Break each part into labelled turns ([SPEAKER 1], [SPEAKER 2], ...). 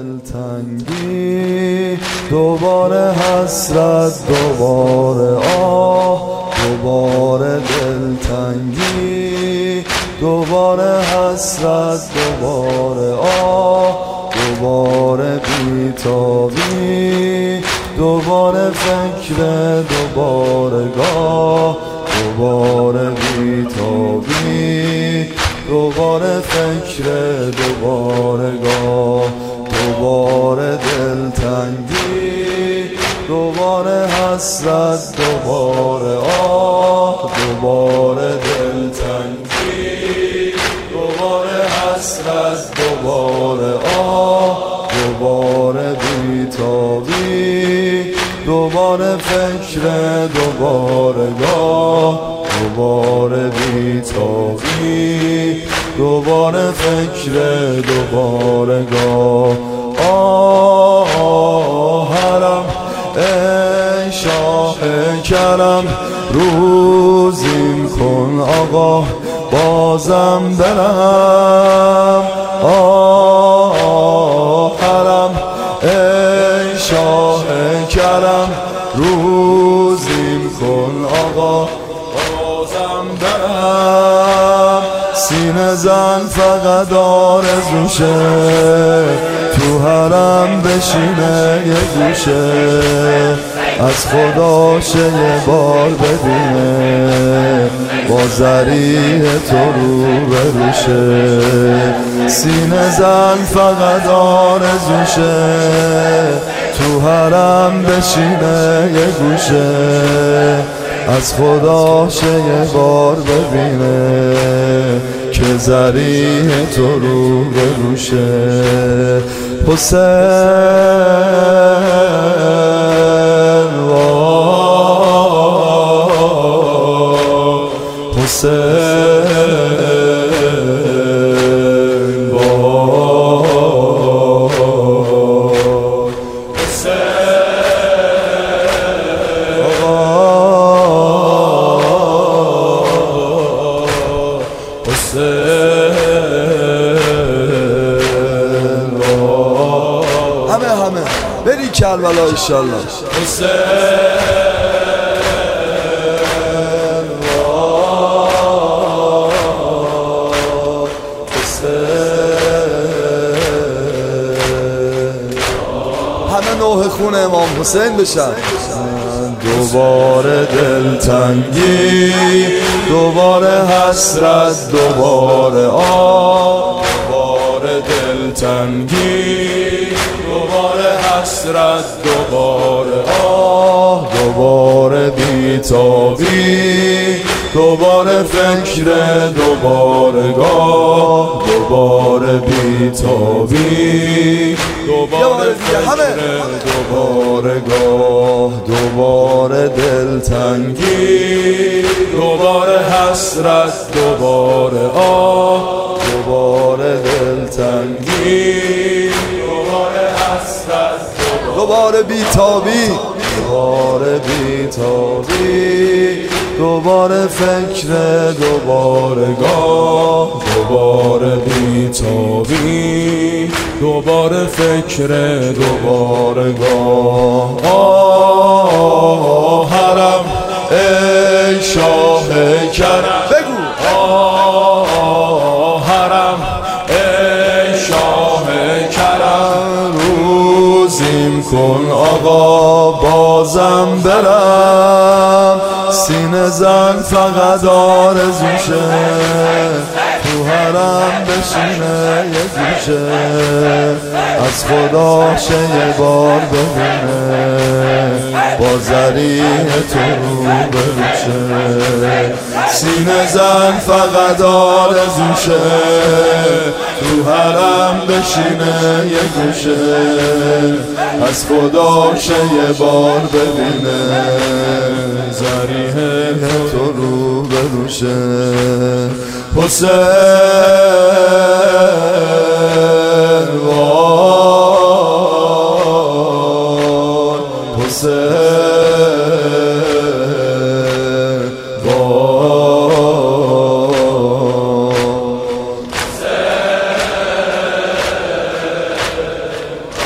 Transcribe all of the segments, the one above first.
[SPEAKER 1] دلتنگی، دوباره حسرت، دوباره آه، دوباره دلتنگی، دوباره حسرت، دوباره آه، دوباره بیتابی، دوباره فکر، دوباره گاه، دوباره بیتابی، دوباره فکر، دوباره گاه، دوباره دلتنگی، دوباره حسرت، دوباره آه، دوباره دلتنگی، دوباره حسرت، دوباره آه، دوباره بیتابی، دوباره فکر، دوباره گاه، دوباره بیتابی، دوباره فکر، دوباره گاه. آهرم ای شاه کرم، روزیم کن آقا بازم برم. آهرم ای شاه کرم، روزیم کن آقا بازم برم. سینه زن فقط آرزوشه، تو حرم بشینه یه گوشه، از خداشه یه بار ببینه، با ذریع تو رو بروشه. سینه زن فقط آرزوشه، تو حرم بشینه یه گوشه، از خداشه یه بار ببینه، که ذریع تو رو بروشه. حسین همه بری کربلا انشالله. همه نوح خون امام حسین بشن. دوباره دلتنگی، دوباره حسرت، دوباره آه، دوباره دلتنگی، دوباره حسرت، دوباره آه، دوباره بیتابی، دوباره فکر، دوباره گاه، دوباره بیتابی، دوباره فکر، دوباره گاه، دوباره دلتنگی، دوباره حسرت، دوباره آه، دوباره دلتنگی، دوباره حسرت، دوباره بیتابی، دوباره بیتابی، دوباره فکر، دوباره گاه، دوباره بیتابی، دوباره فکر، دوباره گاه. آهرم ای شاه کرم، بگو آهرم ای شاه کرم، روزیم کن آقا بازم برم. سینه زن فقط آرزوشه، تو حرم بشینه یه گوشه، از خداشه یه بار ببینه، با ذریع تو رو بروشه. سینه زن فقط آرزوشه، تو حرم بشینه یه گوشه، از خداشه یه بار ببینه، ذریع تو رو بروشه. حسین وای، حسین وای،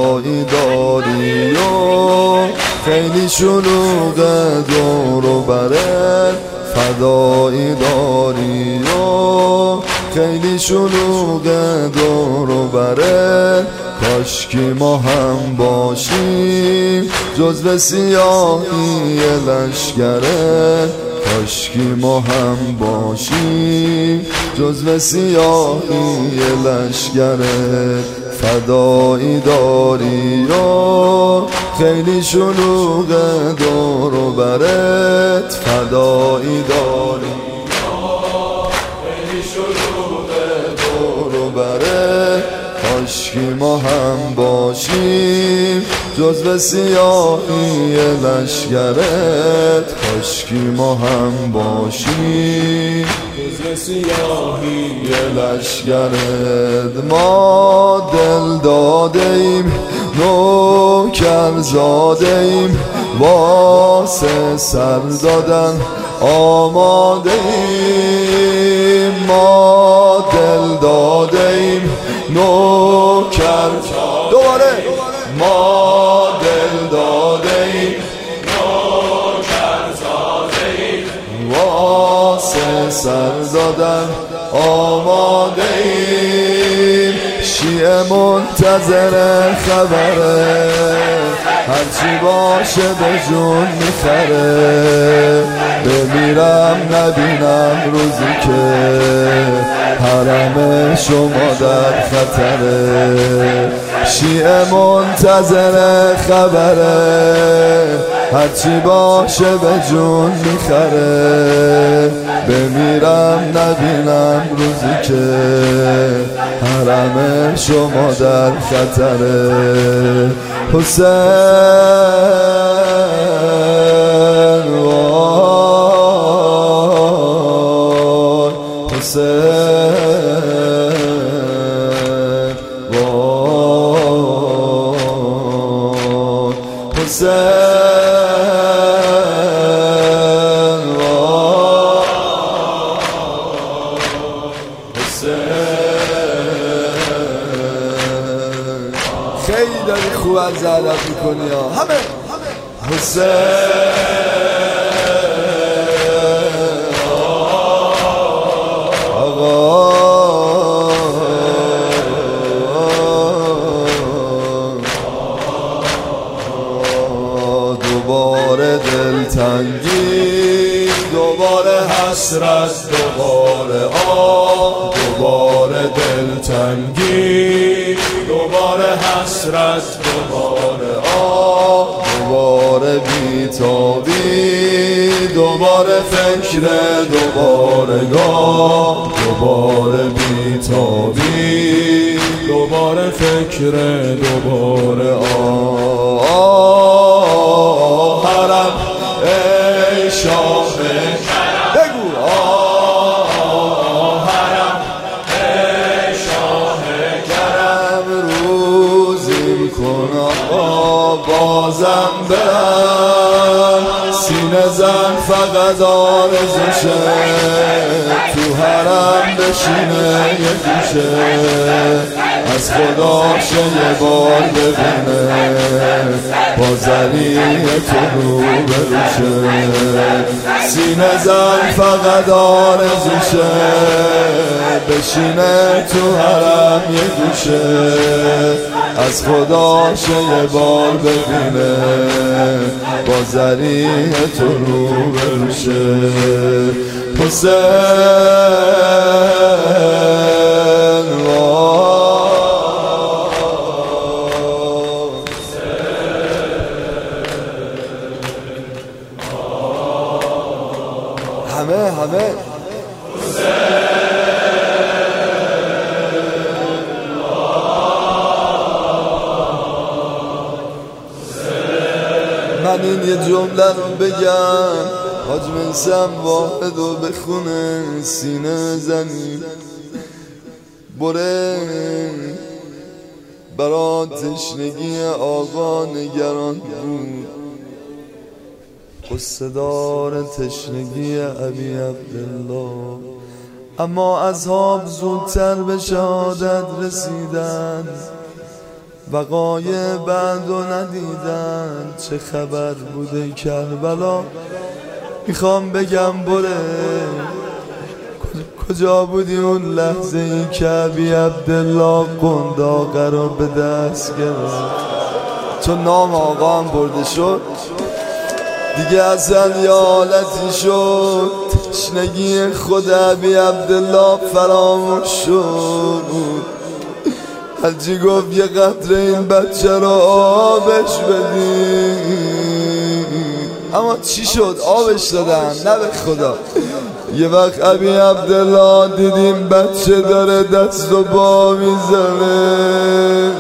[SPEAKER 1] فدایی داری و خیلی شلوغه دور و برت، فدایی داری و خیلی شلوغه دور و برت. کاشکی ما هم باشیم جزو سیاهی لشکرت، کاشکی ما هم باشیم جزو سیاهی لشکرت. فدایی داری و خیلی شلوغه دور و برت، فدایی داری خیلی شلوغه دور و برت. کاشکی ما هم باشیم جزو سیاهی لشکرت، کاشکی ما هم باشیم جزو سیاهی لشکرت. ما دل داده ایم نوکر زاده ایم، واسه سر دادن آماده ایم. ما دل داده ایم نوکر، دوباره ما دل داده ایم نوکر زاده ایم، واسه سر دادن آماده ایم. شیعه منتظر خبره، هرچی باشه به جون میخره. بمیرم نبینم روزی که حرم شما در خطره. شیعه منتظر خبره، هرچی باشه به جون میخره. بمیرم نبینم روزی که حرم شما در خطره. حسین وای، حسین وای، حسین خیلی داری خوب از ادب میکنی ها همه. حسین آقا دوباره دلتنگی، دوباره حسرت، دوباره دوباره دلتنگی، دوباره حسرت، دوباره دوباره بیتابی، دوباره فکر، دوباره گاه، دوباره بیتابی، دوباره فکر، دوباره حرم ای شاه بگو حرم ای شاه کرم. روزی کن بازم برم، سینه زن فقط آرزوشه تو حرم بشینه یه گوشه، از خداشه یه بار ببینه با زلیه تو رو بروشه. سینه زن فقط آرزوشه بشینه تو حرم یه گوشه، از خداشه یه بار ببینه با زلیه تو رو بروشه. حسین همه من این یه جمله رو بگم، حاج میثم واحد رو بخونه، سینه زنی بره برا تشنگی آقا نگران بود، قصه دار تشنگی ابی عبدالله. اما اصحاب زودتر به شهادت رسیدن، وقای بعد و ندیدن چه خبر بوده کربلا. میخوام بگم بره کجا بودی اون لحظه ای که ابی عبدالله قنداقه رو به دست گرفت؟ چون نام آقا هم برده شد دیگه اصلا یه حالتی شد تشنگی خود ابی عبدالله فراموش شد. حجی گفت یه قطره این بچه رو آبش بدی، اما چی شد؟ آبش دادن نه به خدا. یه وقت ابی عبدالله دیدیم بچه داره دست و پا میزنه،